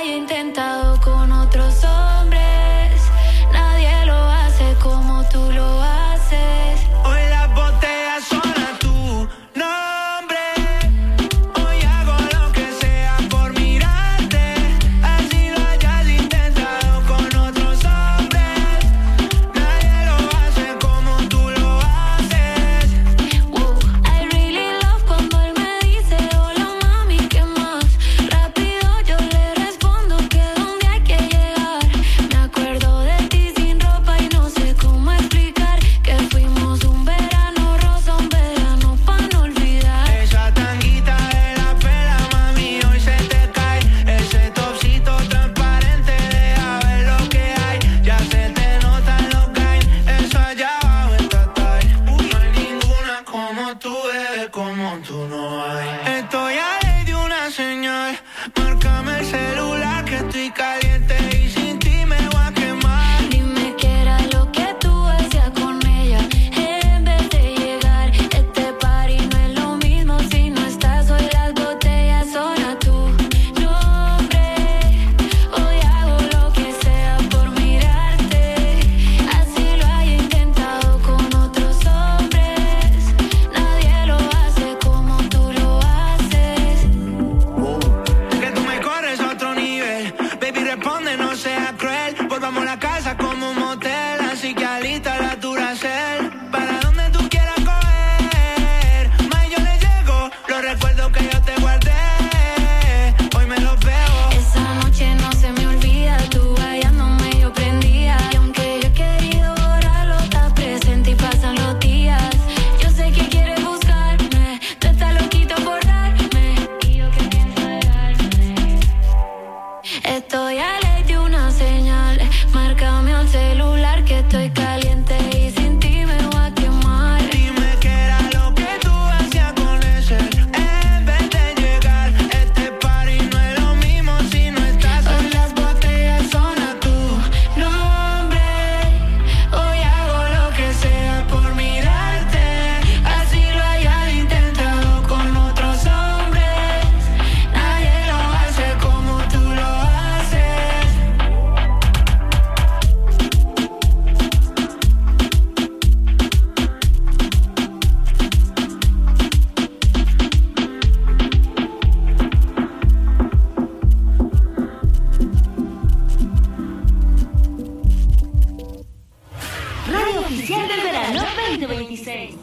haya intentado con otros hombres, nadie lo hace como tú lo haces. Hoy las botellas son a tu nombre. Hoy hago lo que sea por mirarte. Así lo hayas intentado con otros hombres, nadie lo hace como tú lo haces. I really love cuando él me dice hola mami, ¿qué más? Rápido yo le respondo que donde hay que llegar. Me acuerdo de ti sin ropa y no sé cómo explicar que fuimos un verano rosa, un verano pa' no olvidar. Esa tanguita de la pela, mami, hoy se te cae. Ese topsito transparente, deja ver lo que hay. Ya se te notan los gains, eso allá abajo está tight. No hay ninguna como tú, bebé, como tú no hay. Estoy a ley de una señal, márcame el celular que estoy caliente y sin ti me voy a quemar. Dime qué era lo que tú hacías con ella en vez de llegar. Este party no es lo mismo si no estás. Hoy las botellas son a tu nombre. Hoy hago lo que sea por mirarte. Así lo haya intentado con otros hombres, nadie lo hace como tú lo haces. Que tú me corres a otro nivel, baby, responde, no seas cruel. Volvamos a la casa como un motel, así que alista la Duracell. Para donde tú quieras coger, más yo le llego. Los recuerdos que yo te guardé, hoy me los veo. Esa noche no se me olvida, tú hallándome yo prendía. Y aunque yo he querido borrarlo, estás presente y pasan los días. Yo sé que quieres buscarme, tú estás loquito por darme. Y yo que pienso dejarme. Estoy a ley de una señal, márcame al celular que estoy caliente y sin ti me voy a quemar. Dime qué era lo que tú hacías con ese en vez de llegar. Este party no es lo mismo si no estás. Hoy las botellas son a tu nombre. Hoy hago lo que sea por mirarte. Así lo hayas intentado con otros hombres, nadie lo hace como tú lo haces. Radio Oficial del Verano 2026.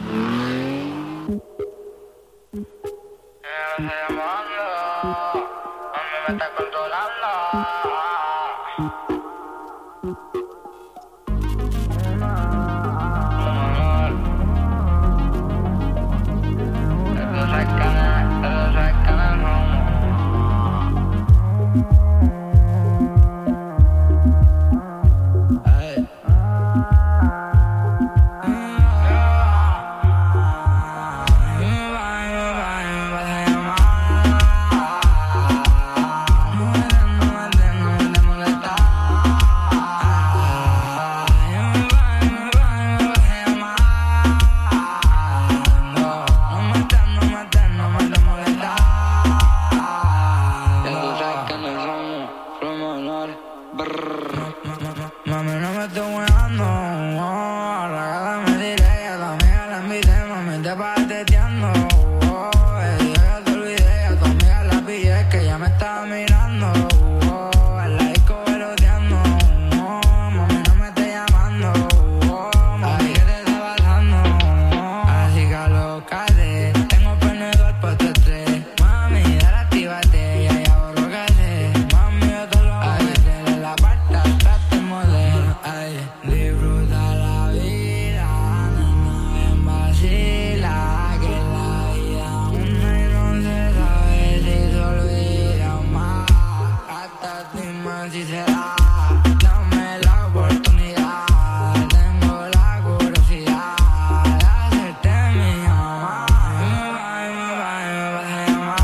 Mami, no me estoy weando, regálame directa, tu amiga la invité, mami, te pagas teteando. Yo ya te olvidé, a tu amiga la pillé, que ya me estaba mirando. En la disco veloteando, mami, no me estés llamando. Mami, ¿qué te está pasando? Así que alócate, tengo penedor pa' tu estrés. Mami, dale, actívate, ya borro que sé. Mami, yo te lo voy a meter en la parte atrás, te modelo. Ay, disfruta la vida, nena, ven vacila, que la vida una y no se sabe si se olvida más. Hasta ti más si se da, dame la oportunidad, tengo la curiosidad de hacerte mi mamá. Me va a llamar,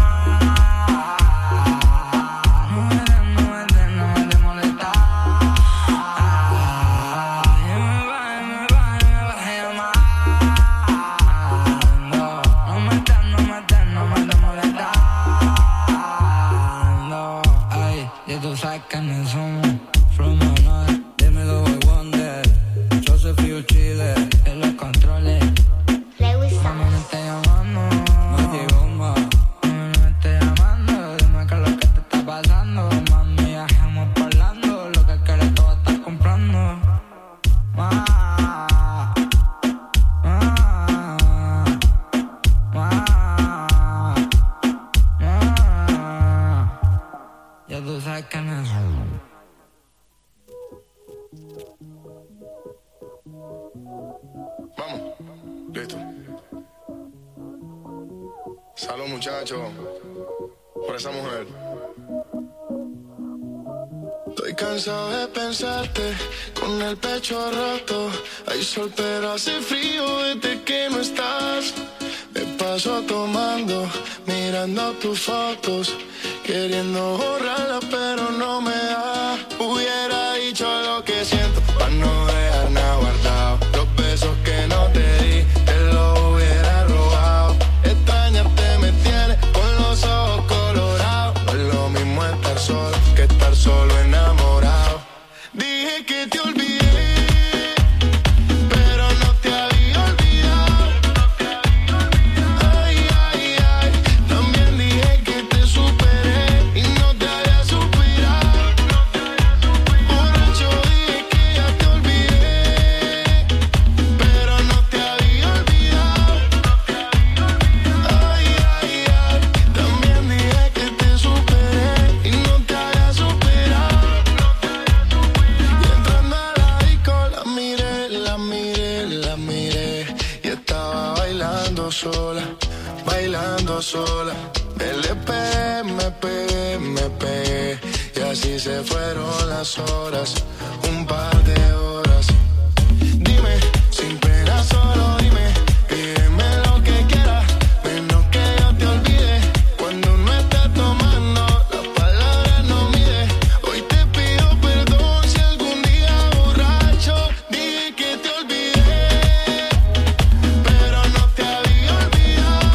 no me de molestar. Me va a llamar, no me de molestar. Ay, yo tú sabes quiénes somos. From another, dímelo, boy wonder. Yo soy Fiu Chile, en los controles. Mami, me está llamando. Mami, bomba. Mami, me está llamando. Dime qué es lo que te está pasando. Mami, viajamos parlando. Lo que quieres tú vas a estar comprando. Ya tú sabes quién es. Vamos, listo. Salud, muchachos, por esa mujer. Estoy cansado de pensarte con el pecho roto. Hay sol pero hace frío desde que no estás. Me paso tomando, mirando tus fotos, queriendo borrarlas pero no me da. Hubiera dicho lo que siento pa' no dejar nada guardado. Los besos que no te di, te los hubiera robado. Extrañarte me tiene con los ojos colorados. No es lo mismo estar solo que estar solo enamorado. Dije que te olvidé, pero no te había olvidado. Ay, ay, ay, también dije que te superé y no te había superado. Borracho dije que ya te olvidé, pero no te había olvidado. Ay, ay, ay, también dije que te superé y no te había superado. Y entrando a la disco la miré, la miré, la miré. Y estaba bailando sola, bailando sola. Me pegué, me pegué. Y así se fueron las horas, un par de horas. Dime, sin pena solo dime, pídeme lo que quieras, menos que yo te olvide. Cuando uno está tomando, las palabras no mide. Hoy te pido perdón si algún día borracho dije que te olvidé, pero no te había olvidado.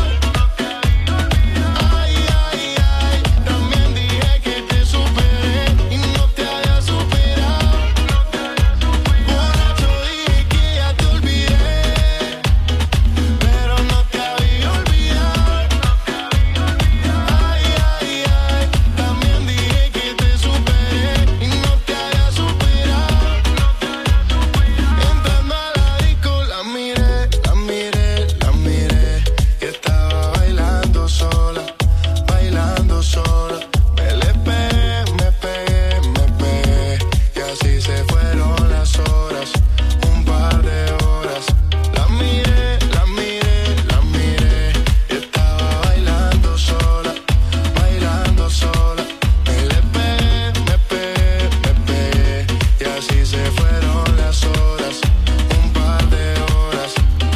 Ay, ay, ay, también dije que te superé y no te había superado. Borracho dije que ya te olvidé, pero no te había olvidado. Ay, ay, ay, también dije que te superé y no te había superado. Entrando a la disco la miré, la miré, la miré. Y estaba bailando sola, bailando sola. Me pegué, me pegué, me pegué. Y así se fueron las horas, un par de horas. La miré, la miré, la miré. Y estaba bailando sola, bailando sola. Me pegué, me pegué, me pegué. Y así se fueron las horas, un par de horas.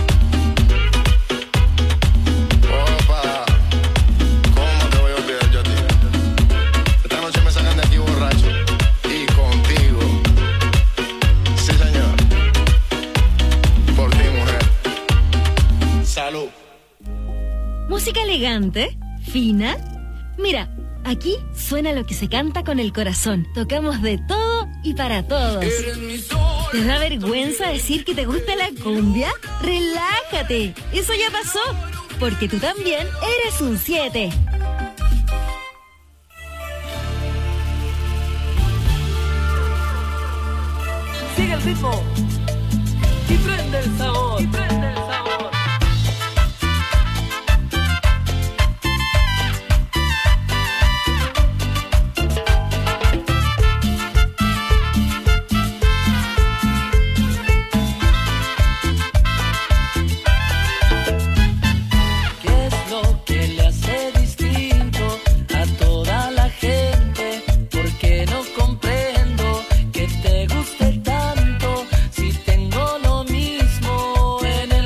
Opa, ¿cómo te voy a olvidar yo a ti? Esta noche me sacan de aquí borracho y contigo. Sí, señor. Por ti, mujer. Salud. Música elegante, fina. Mira, aquí suena lo que se canta con el corazón. Tocamos de todo y para todos. ¿Te da vergüenza decir que te gusta la cumbia? ¡Relájate! Eso ya pasó, porque tú también eres un 7. Sigue el ritmo y prende el sabor. Y prende el sabor. ¿Qué es lo que le hace distinto a toda la gente? ¿Por qué no comprendo que te guste tanto si tengo lo mismo en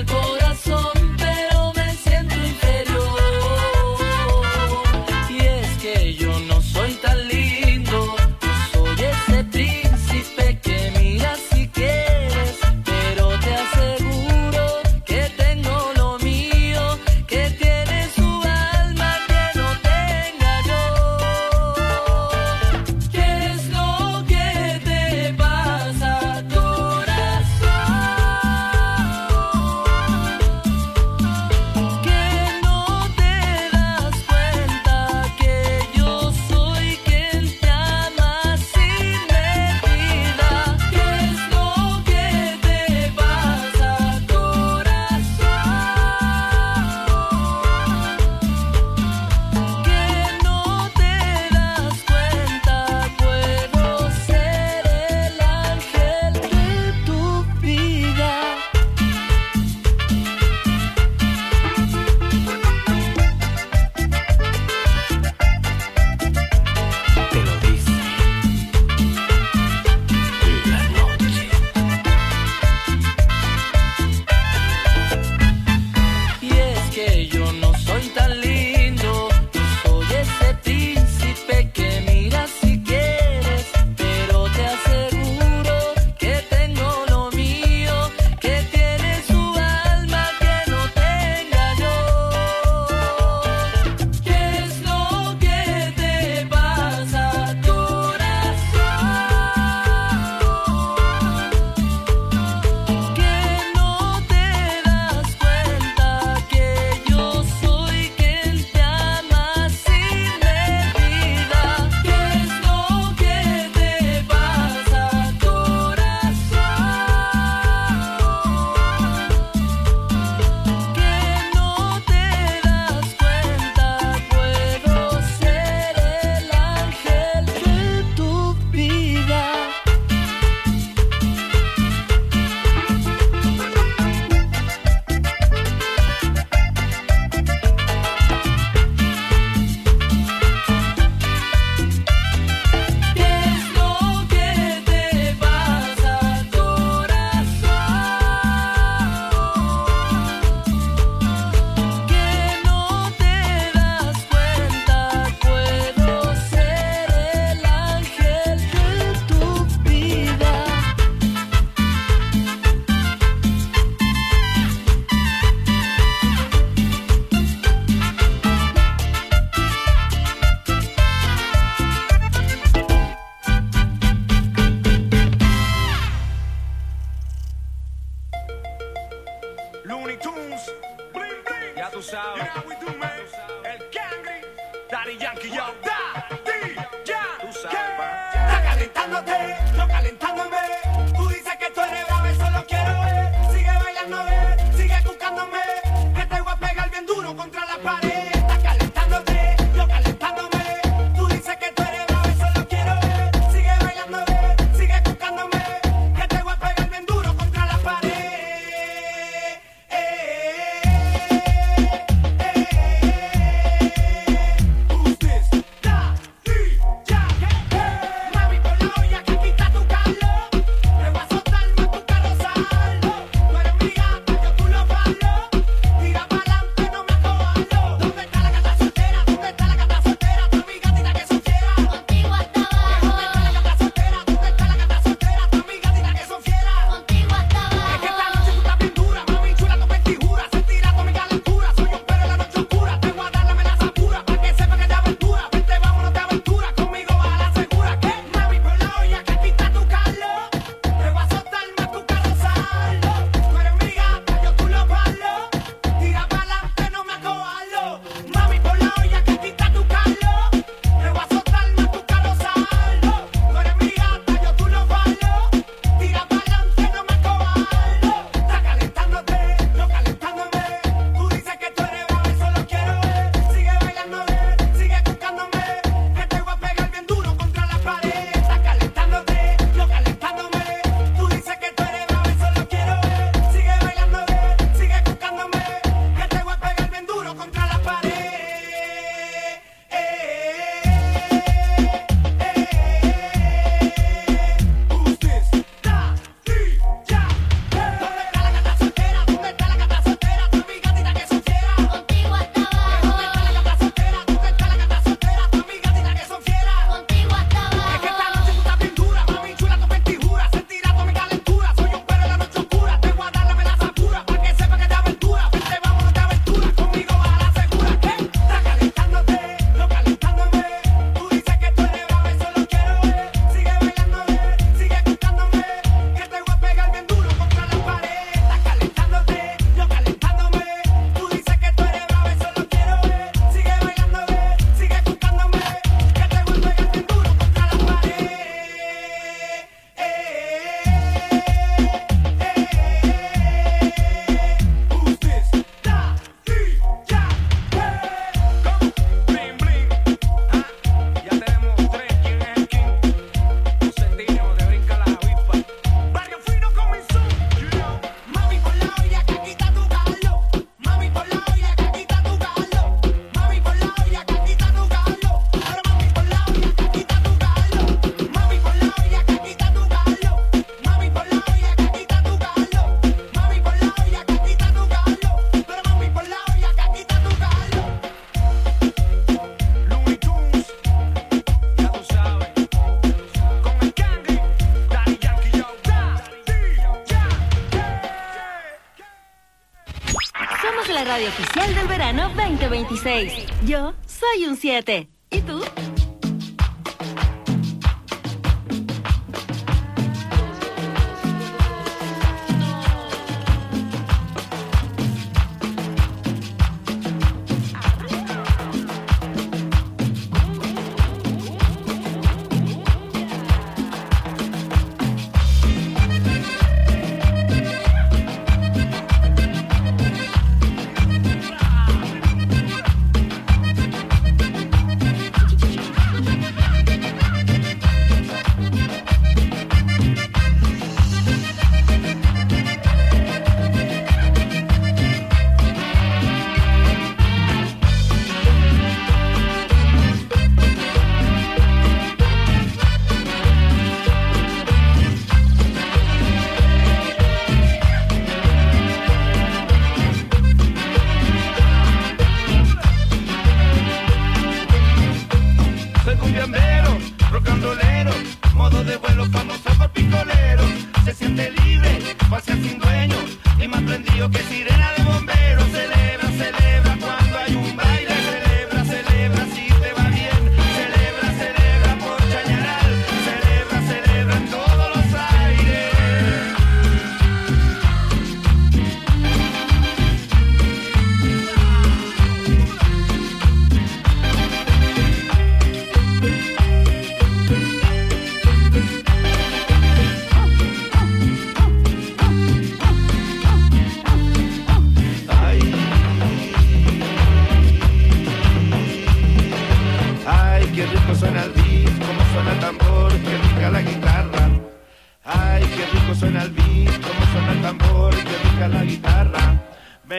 la radio oficial del verano 2026. Yo soy un 7. ¿Y tú?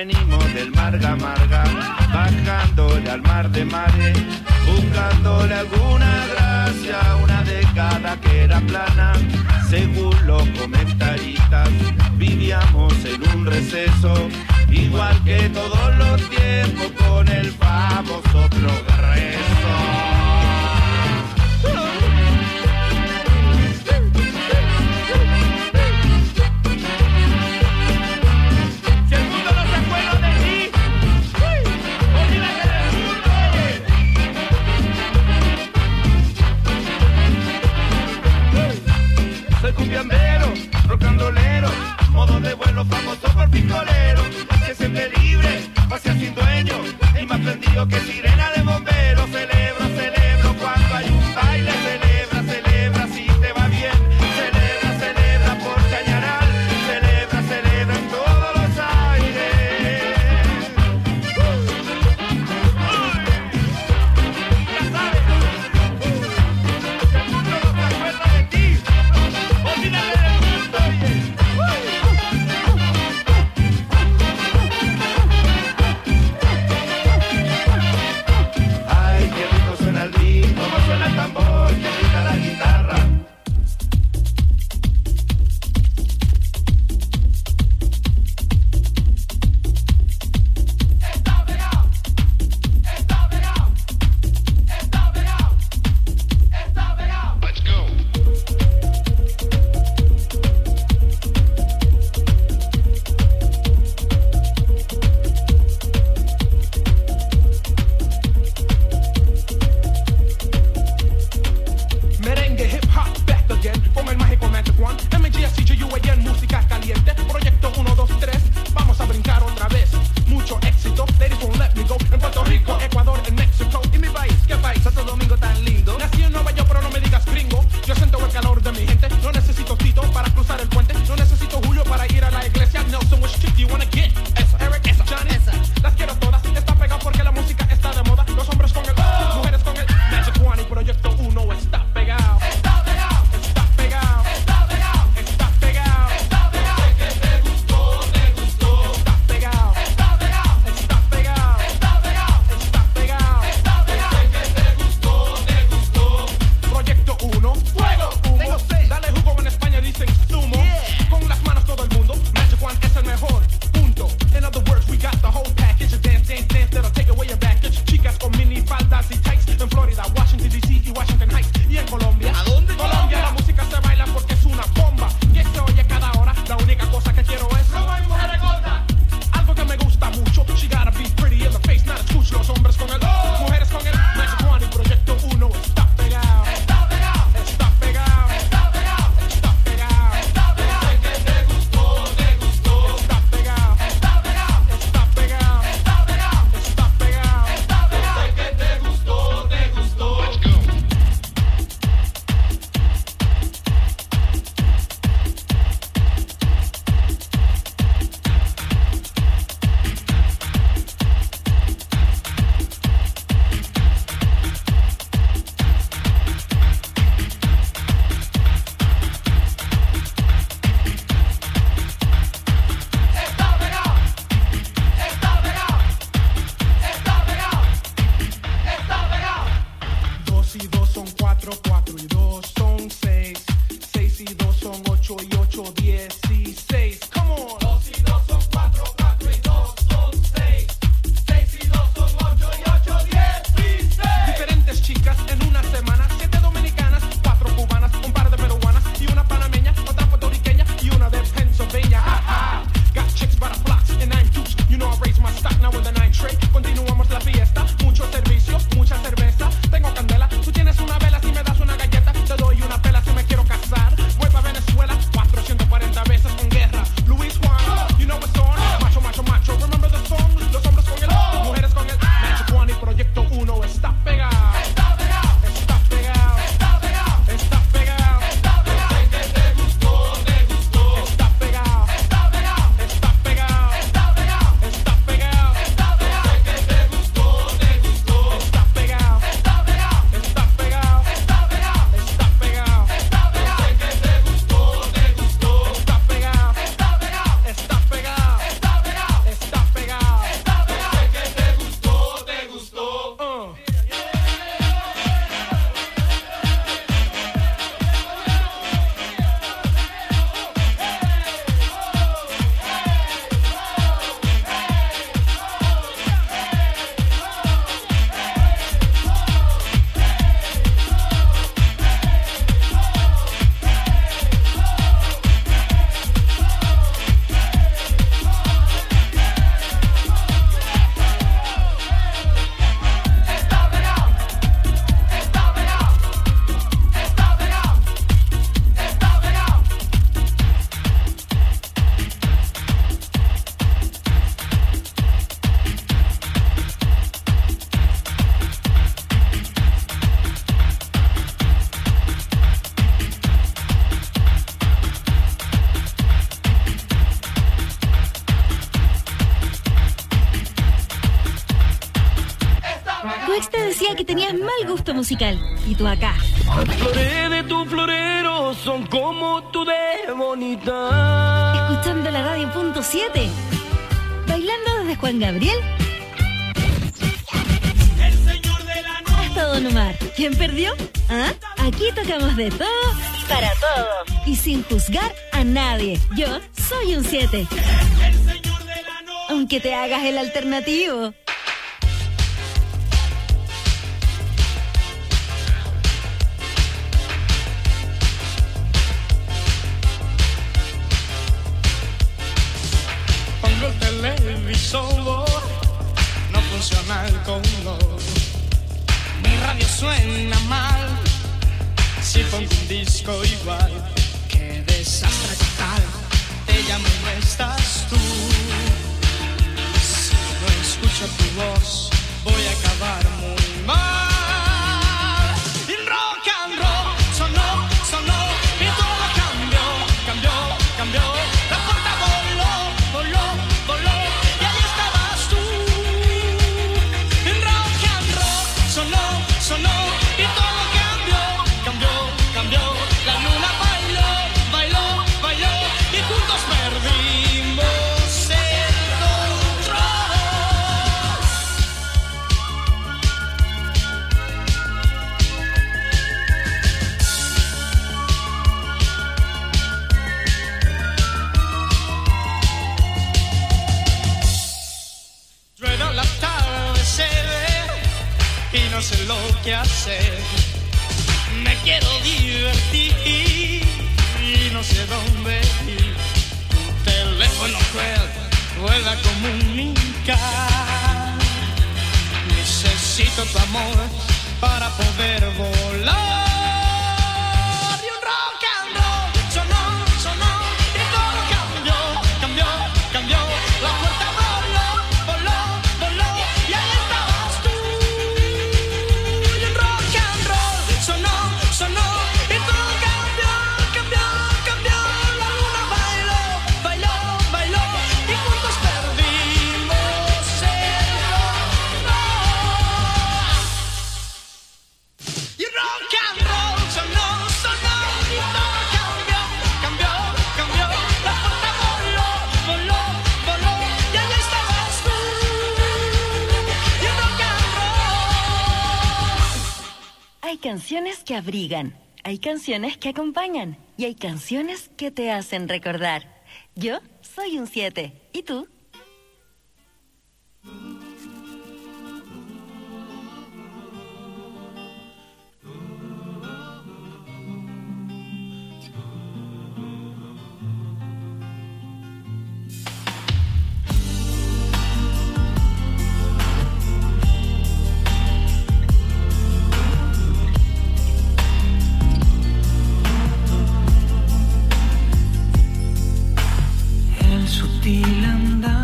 venimos del Marga Marga, bajándole al mar de mares, buscándole alguna gracia, una década que era plana, según los comentaristas, vivíamos en un receso, igual que todos los tiempos con el famoso progreso. Soy cumbiambero, rockandolero, modo de vuelo famoso por pistolero, que siempre libre, pasea sin dueño, y más prendido que sirena de bomberos. Celebro, celebro cuando hay un baile, celebra, celebra si te va bien, celebra, celebra por Chañaral, celebra, celebra en todos los aires. Ya sabes, el mundo no se acuerda de ti. que tenías mal gusto musical. Y tú acá. Las flores de tu florero son como tú de bonita. Escuchando la radio .7. Bailando desde Juan Gabriel hasta Don Omar. ¿Quién perdió? ¿Ah? Aquí tocamos de todo para todos. Y sin juzgar a nadie. Yo soy un 7. Aunque te hagas el alternativo. Pongo el televisor, no funciona el color. Mi radio suena mal, si pongo un disco igual. Qué desastre total, te llamo y no estás tú. Si no escucho tu voz, voy a acabar muy mal. Y rock and roll sonó, sonó, y todo cambió, cambió, cambió. La puerta voló, voló, voló, y ahí estabas tú. Y rock and roll sonó, sonó, y todo cambió, cambió, cambió. La luna bailó, bailó, bailó, y juntos perdimos el control. Ruedo la tarde se ve y no sé lo que hacer. Me quiero divertir y no sé dónde ir. Tu teléfono cruel vuelve a comunicar. Necesito tu amor para poder volar. Y un rock and roll sonó, sonó, y todo cambió, cambió, cambió. La puerta voló, voló, voló, y ahí estabas tú. Y un rock and roll sonó, sonó, y todo cambió, cambió, cambió. La luna bailó, bailó, bailó, y juntos perdimos el control. Y un rock and roll sonó, sonó, y todo cambió, cambió, cambió. La puerta voló, voló, voló, y ahí estabas tú. Y un rock and roll. Hay canciones que abrigan, hay canciones que acompañan y hay canciones que te hacen recordar. Yo soy un 7. ¿Y tú? El sutil andar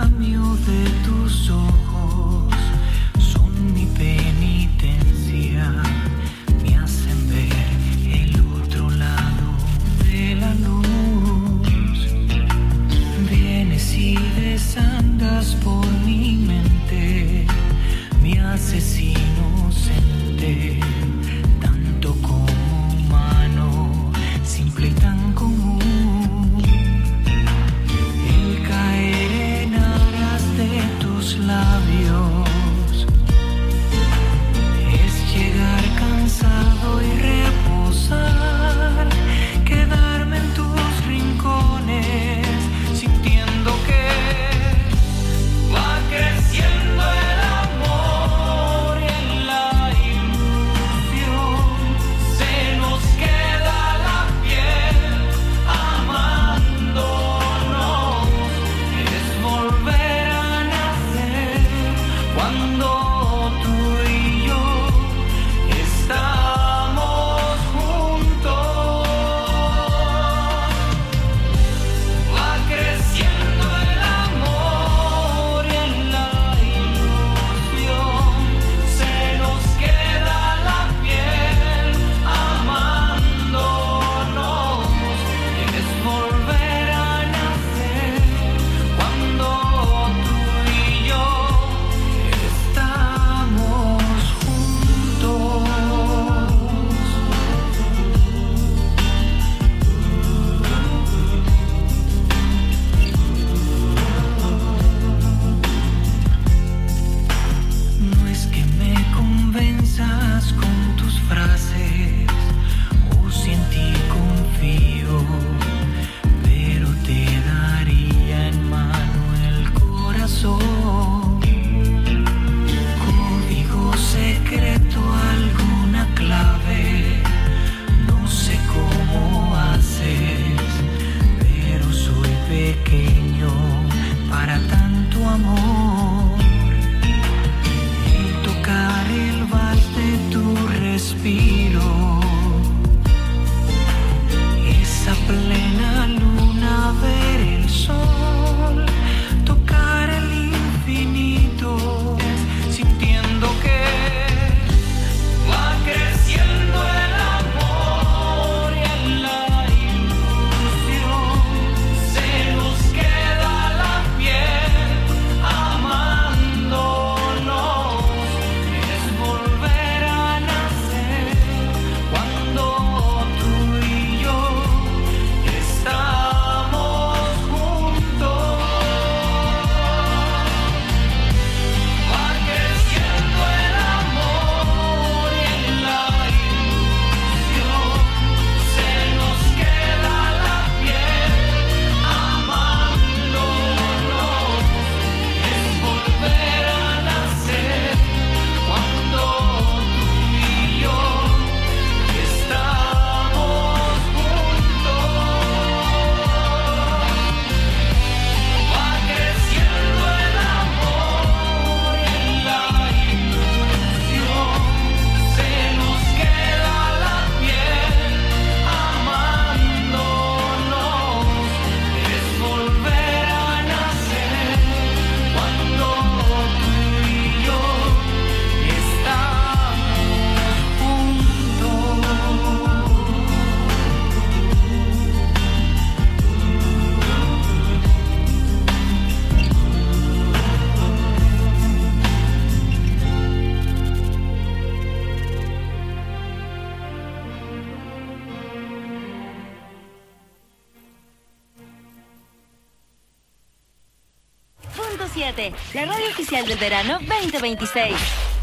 107, la radio oficial del verano 2026.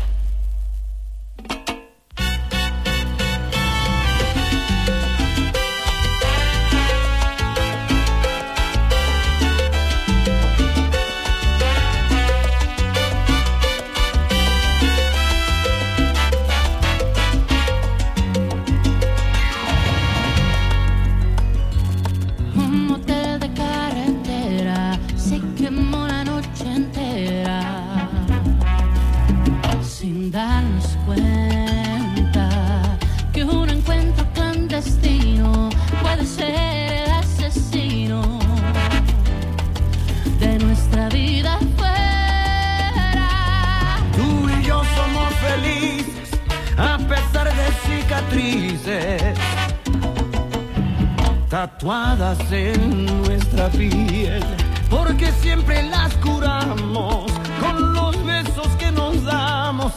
Tatuadas en nuestra piel, porque siempre las curamos con los besos que nos damos,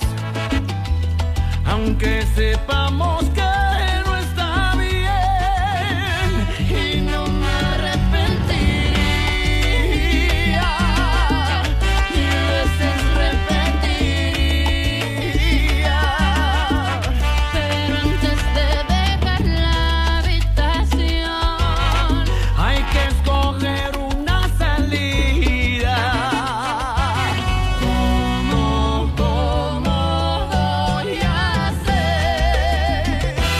aunque sepamos que no está bien, y no me arrepentiría, mil veces repetiría, pero antes de dejar la habitación hay que escoger una salida. ¿Cómo voy a hacer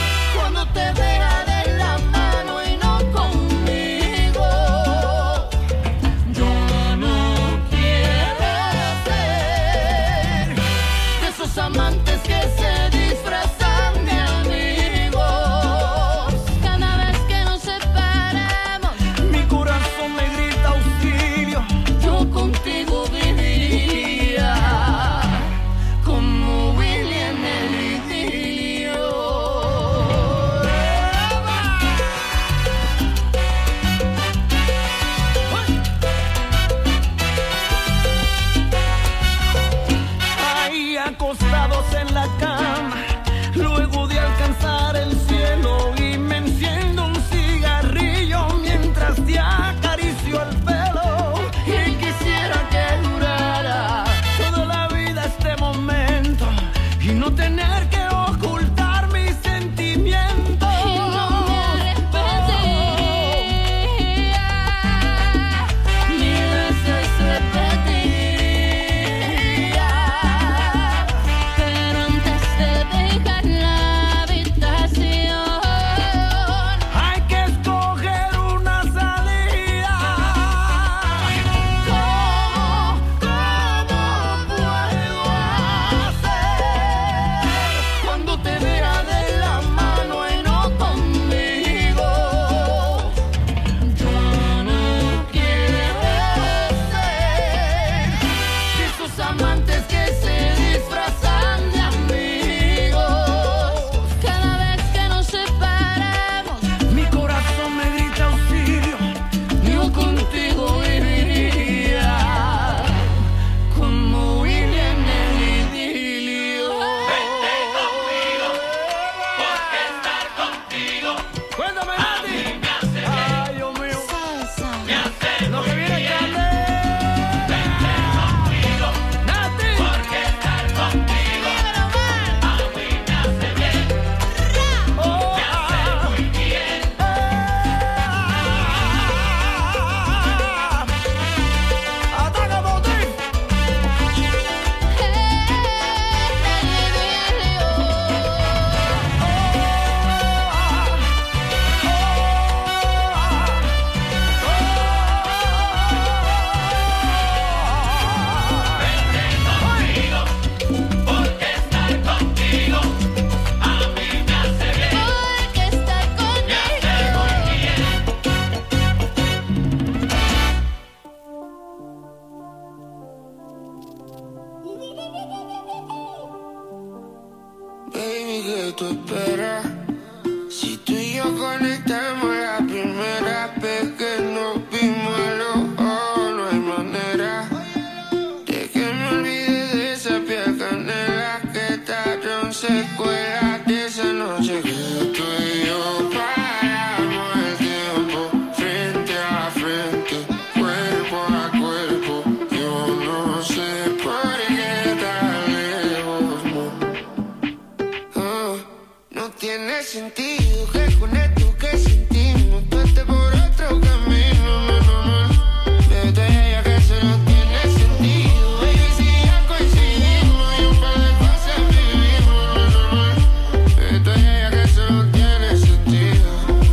sentido que con esto que sentimos tú estés por otro camino, no, no, no. Bebé, tú eres ella que eso no tiene sentido. Baby, si ya coincidimos y un par de cosas vivimos, no, no, no. Bebé, tú eres ella que eso no tiene sentido.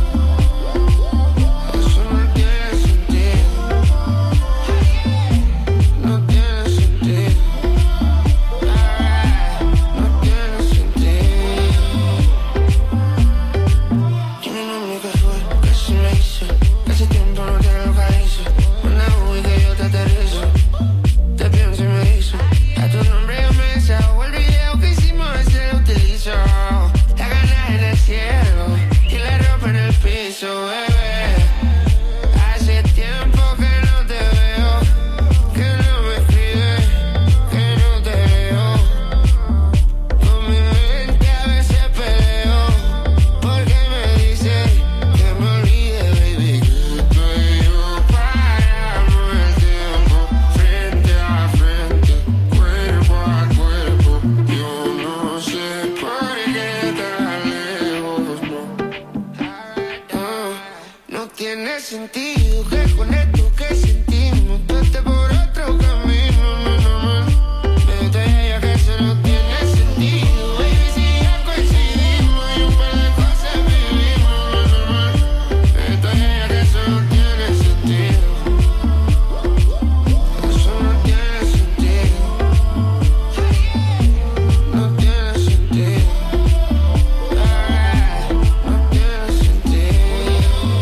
Eso no tiene sentido. No tiene sentido. No tiene sentido. Tiene un nombre que fue, que se me hizo. Que hace tiempo no te localizo. Una uy que yo te aterrizo. Te pienso y me hizo. A tu nombre yo me desahogo. El video que hicimos ese lo utilizo. La gana en el cielo y la ropa en el piso, bebé. Hace tiempo que no te veo, que no me escribes, que no te veo. Con mi mente a veces peleo, porque me dice que me olvide, baby, que tú y yo paramos el tiempo, frente a frente, cuerpo a cuerpo. Yo no sé por qué tan lejos, no tiene sentido que con esto que sentimos tú estés por otro camino, no, no, no. Bebé, tú eres ella que eso no tiene sentido. Baby, si ya coincidimos y un par de cosas vivimos, no, no, no. Bebé, tú eres ella que eso no tiene sentido. Eso no tiene sentido. No tiene sentido. No tiene sentido.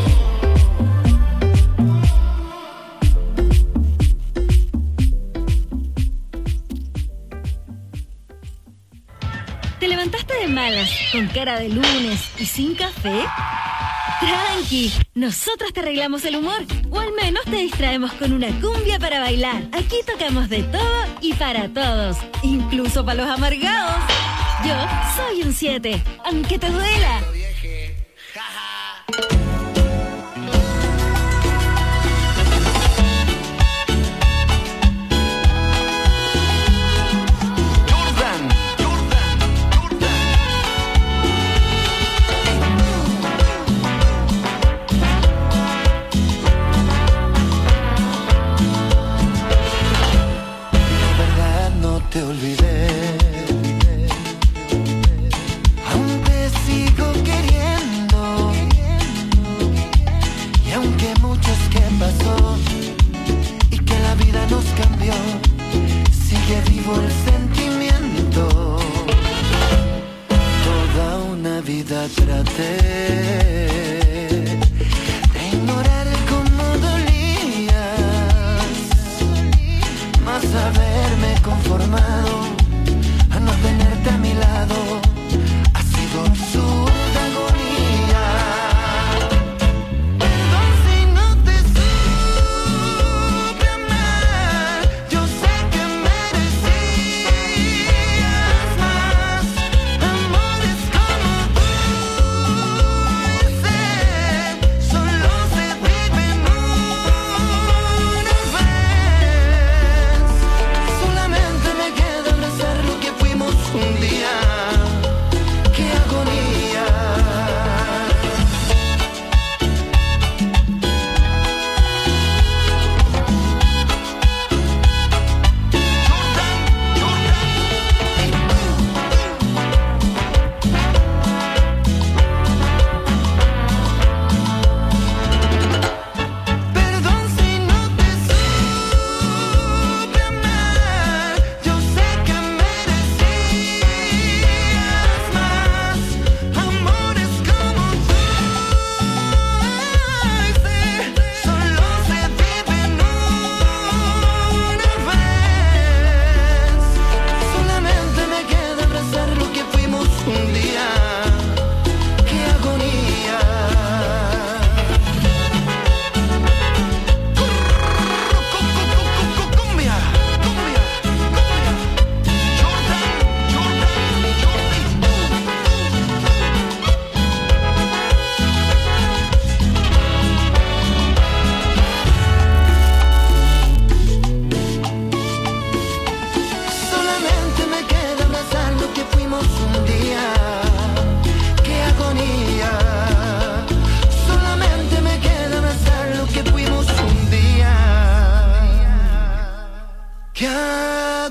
¿Te levantaste de malas, con cara de lunes y sin café? Tranqui, nosotros te arreglamos el humor, o al menos te distraemos con una cumbia para bailar. Aquí tocamos de todo y para todos, incluso para los amargados. Yo soy un 7, aunque te duela. La verdad no te olvidé, aún te sigo queriendo.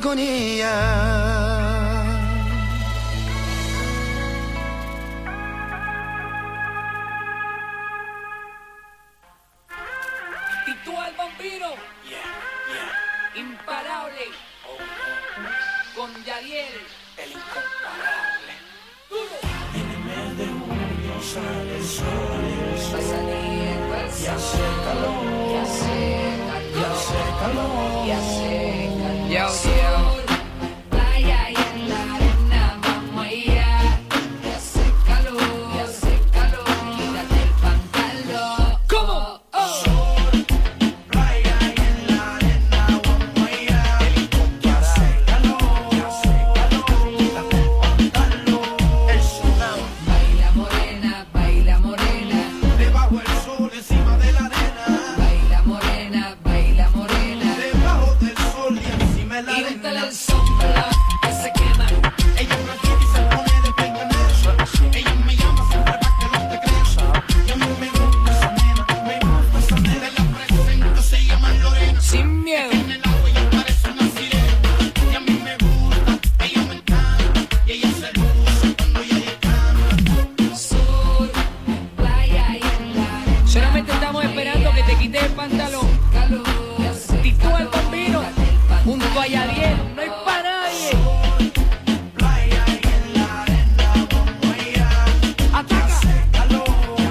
con ella. Y tú al vampiro, imparable, con Yadiel, el incomparable. Duro. En el mes de junio sale el sol y el sol. Va saliendo el Y hace calor. y hace Y hace calor. y hace calor. Playa y en la arena vamos allá. Y hace calor, quítate el pantalón. ¿Cómo? Sol, playa y en la arena vamos allá. El incomparable. Y hace calor. Quítate el pantalón. El tsunami. Baila morena, Debajo el sol, encima de la arena. baila morena, Debajo del sol y encima de la y arena. úntale el sombra que se quema. Ella me quiere y se pone de peiganera. Ella me llama siempre para que no te creas. Y a mí me gusta esa nena. Me gusta esa nena. Te la presento, se llama Lorena. Sin miedo. En el agua ella parece una sirena. Y a mí me gusta, ella me encanta. Y ella se luce cuando ella le canta. Sol, playa y en la arena. Solamente estamos esperando que te quites el pantalón. Calor, Titú al bambino, junto a Yadiel, no hay para nadie. Playa y en la arena vamos allá. ¡Ataca! Calor,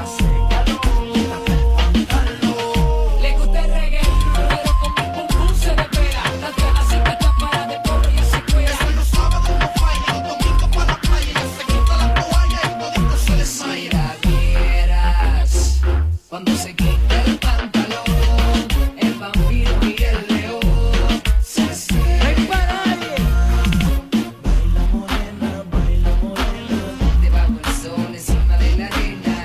quítate el pantalón. le gusta el reggae, pero con mi pum pum se despega. Tanto así que está para de polvo y se cuela. Los sábados no falla, los domingos para la playa. Ella se quita la toalla y todito se desmaya. Si la vieras, cuando se quita el pantalón, el vampiro y el león se No cierran. hay para nadie. Baila morena, Debajo el sol, encima de la arena.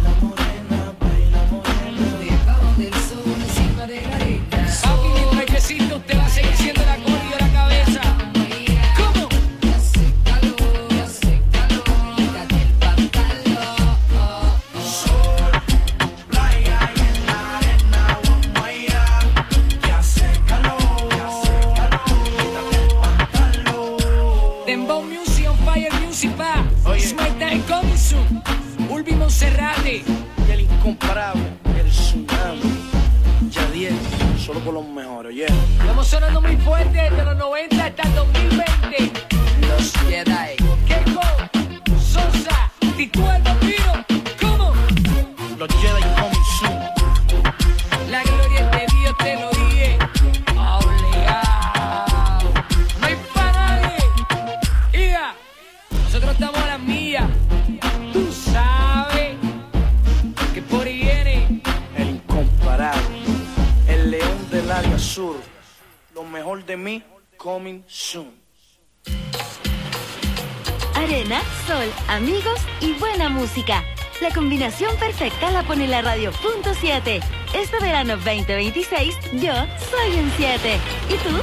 Debajo del sol, encima de la arena. Papi, mientras besito, usted va a seguir siendo la cola y yo la cabeza. ¿Cómo? Hace calor, quítate el pantalón. sol, playa y en la arena vamos allá. Que hace calor, quítate el pantalón. Dembow Music on Fire Music pa. Oye. It's my time coming soon. Ulvi Monserrate. Y el incomparable, el tsunami. Yadiel, solo por los mejores, yeah. Estamos sonando muy fuerte desde los 90 hasta el 2020. Los Jedi. Keiko, Sosa, Titú el vampiro. ¿Cómo? Los Jedi coming soon. La gloria es de Dios, te lo dije. Obligado. No hay para nadie. Iga, nosotros estamos a las millas. Tú sabes que por ahí viene. El incomparable, el león del área sur. Lo mejor de mí, coming soon. Arena, sol, amigos y buena música. La combinación perfecta la pone la radio Punto 7. Este verano 2026, yo soy un 7. ¿Y tú?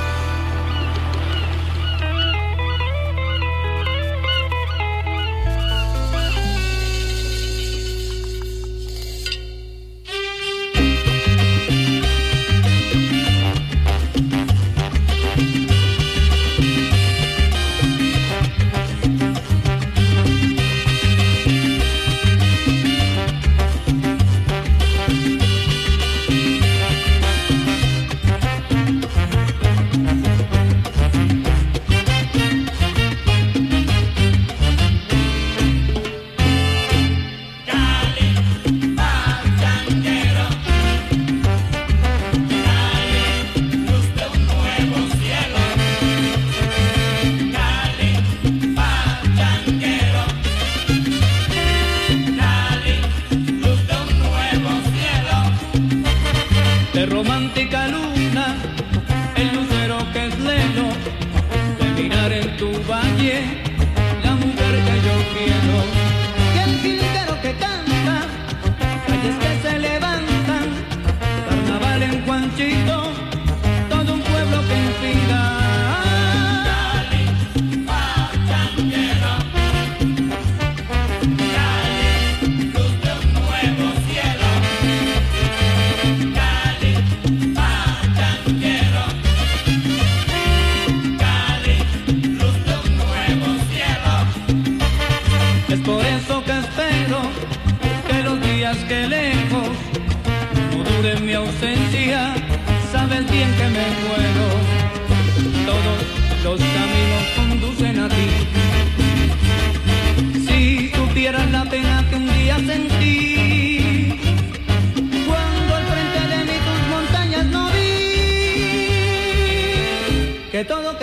De romántica luna, el lucero que es leno, de mirar en tu valle, la mujer que yo quiero. Y el jilguero que canta, calles que se levantan, carnaval en Juanchito, todo un pueblo que inspira. lejos, no dure mi ausencia, sabes bien que me muero. Todos los caminos conducen a ti. Si supieras la pena que un día sentí, cuando al frente de mí tus montañas no vi. Que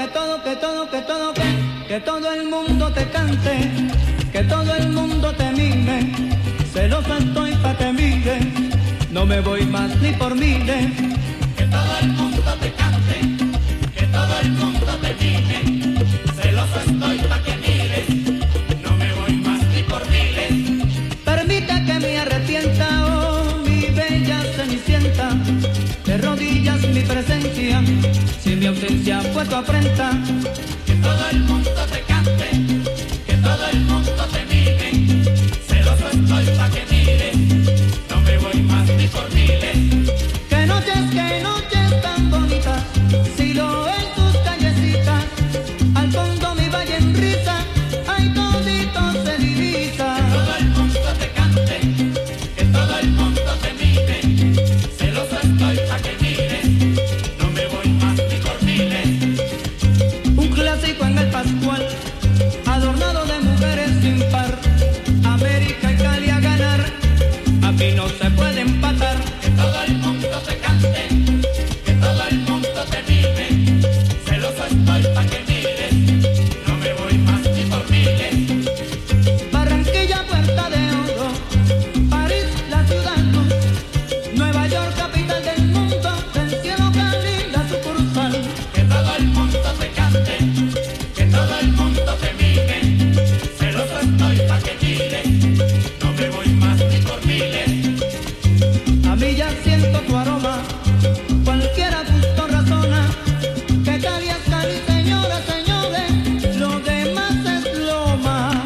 todo el mundo te cante, que todo el mundo te mime, celoso estoy pa' que mire, no me voy más ni por miles. Que todo el mundo te cante, que todo el mundo te mime, celoso estoy pa' que mires, no me voy más ni por miles. Permita que me arrepienta, oh mi bella cenicienta, de rodillas mi presencia, si mi ausencia fue tu afrenta. Que todo el mundo te cante, que todo el mundo te mime, celoso estoy pa' que mires, no me voy más ni por miles. Que noches tan bonitas, si lo en tus callecitas, al fondo mi valle en risa, ay todito se divisa. Que todo el mundo te cante, que todo el mundo te mime, celoso estoy pa' que mires, no me voy más ni por miles. Un clásico en el Pascual, adornado de mujeres sin par, América y Cali a ganar, aquí no se puede empatar. Que todo el mundo te cante, que todo el mundo te mime, celoso estoy pa' que mires, no me voy más ni por miles. Barranquilla, Puerta de Oro, París, la ciudad luz, Nueva York, capital del mundo, del cielo Cali, la sucursal. Que todo el mundo te cante, que todo el mundo te mime, celoso estoy pa' que mires, no me voy más ni por miles. A mí ya siento tu aroma, cualquiera gusto razona, que Cali es Cali, señoras, señores, lo demás es loma.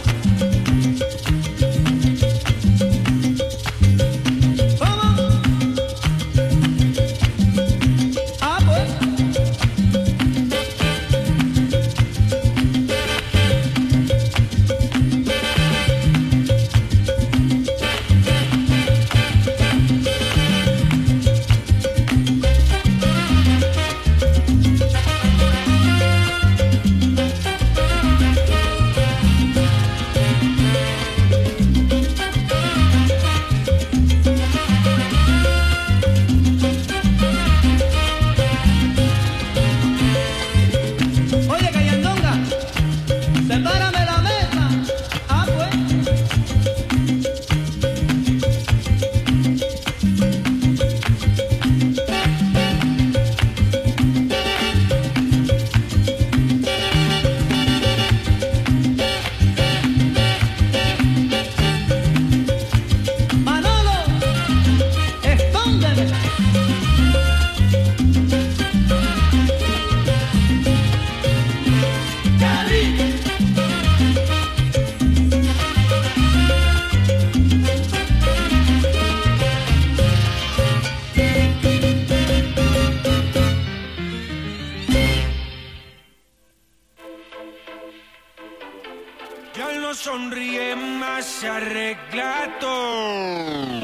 ¿Cómo? Ah, pues. Oye, Cayandonga, sepárame la mesa. Ah, pues. Manolo, escóndeme. Cali. Ya no sonríe más, se arregla todo.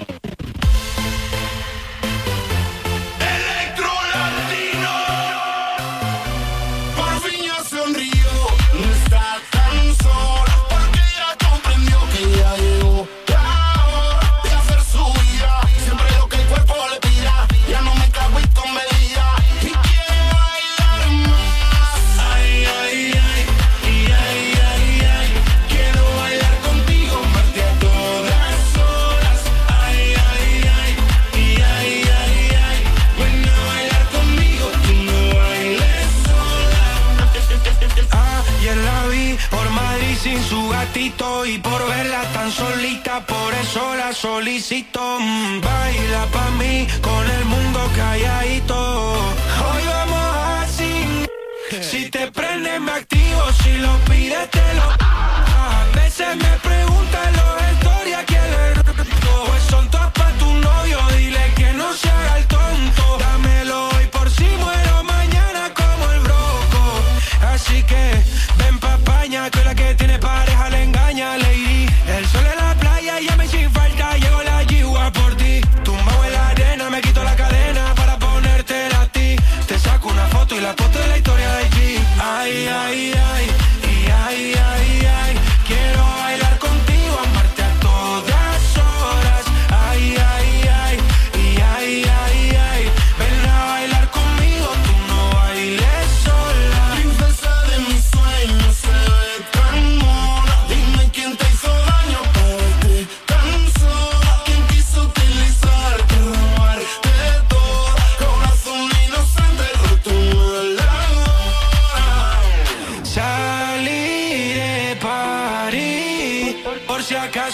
Electro Latino. Por fin ya sonrió, no está tan sola, porque ya comprendió que ya llegó la hora de hacer su vida. Siempre lo que el cuerpo le pida, ya no me cago y con medida, y quiere bailar más. Ay, ay, ay, y ay, ay, ay, quiero bailar contigo, verte a todas horas. Ay, ay, ay, y ay, ay, ay, ven a bailar conmigo, tú no bailes sola. Ayer la vi por Madrid sin su gatito, y por verla tan solita, por eso la solicito. Baila pa' mí con el mundo calladito. Hoy vamos así. Si te prende me activo, si lo pides te lo. A veces me preguntan los historias quién le rico. Pues son todas pa' tu novio, dile que no se haga el tonto. Dámelo hoy por si muero mañana como el broco. Así que ven pa' España, que la que tiene pareja le engaña, lady. El sol en la playa, llame sin falta, llegó la yigua por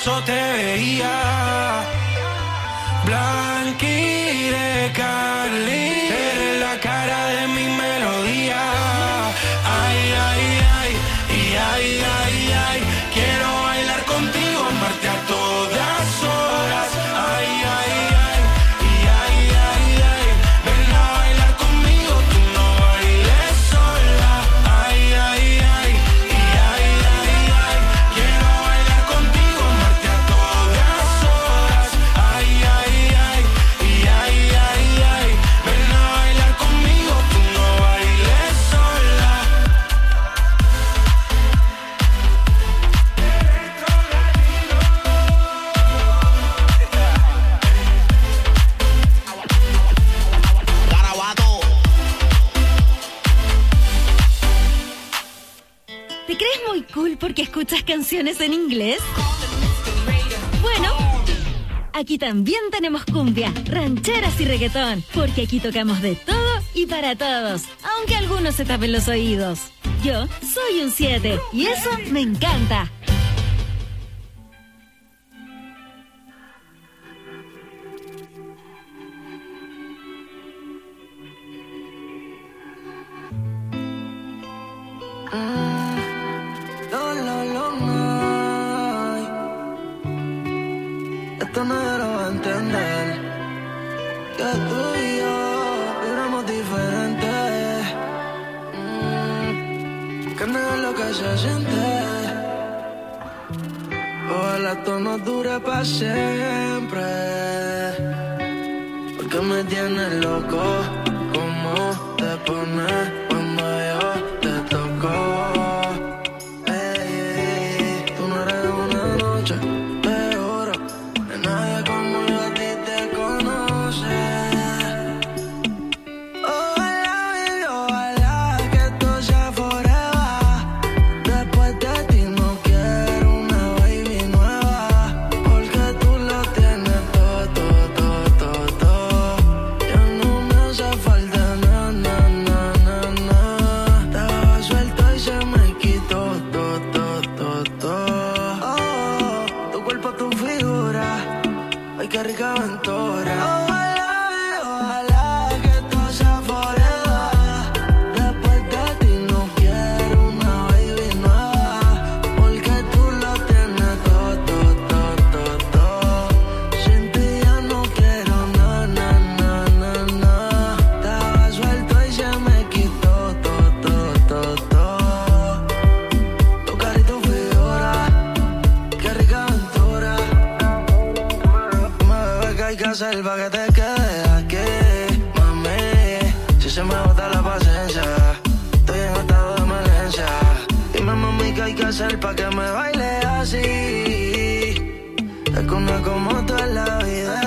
eso te veía. Blanqui de Cali, eres la cara de mi melodía. Ay, ay, ay, y ay, ay, ay, quiero bailar contigo, amarte a todas horas. Ay, ay, ay, y ay, ay, ay, ven a bailar conmigo, tú no bailes sola. Ay, ay, ay, y ay, ay, ay, quiero bailar contigo, amarte a todas horas. Ay, ay, ay, y ay, ay, ay, ven a bailar conmigo, tú no bailes sola. ¿Te crees muy cool porque escuchas canciones en inglés? Bueno, aquí también tenemos cumbia, rancheras y reggaetón, porque aquí tocamos de todo y para todos, aunque algunos se tapen los oídos. Yo soy un 7 y eso me encanta. Esto nadie lo va a entender, que tú y yo vibramos diferente, que no es lo que se siente. Ojalá esto no dure para siempre, porque me tienes loco. ¿Cómo te pones cuando yo te toco? Tú no eres una noche, te juro, que nadie como yo a ti te conoce. Ojalá, baby, ojalá que esto sea forever. Después de ti no quiero una baby nueva, porque tú lo tienes todo, todo, todo, todo, todo. Ya no me hace falta nada, nada, nada, nada. Estaba suelto y se me quitó todo, todo, todo, todo. Oh, tu cuerpo, tu figura, ay, qué rica aventura. Ojalá que esto sea forever. Después de ti no quiero una baby nueva, porque tú lo tienes todo, todo, todo, todo, todo. Sin ti ya no quiero nada, nada, nada, nada. Estaba suelto y se me quitó todo, todo, todo, todo. Tu cara y tu figura, qué rica aventura. Bebé, ¿qué hay que hacer pa' que te quedes aquí, mami? Si se me agota la paciencia, estoy en estado de emergencia. Dime, mami, ¿qué hay que hacer pa' que me baile así? Es que una como tú en la vida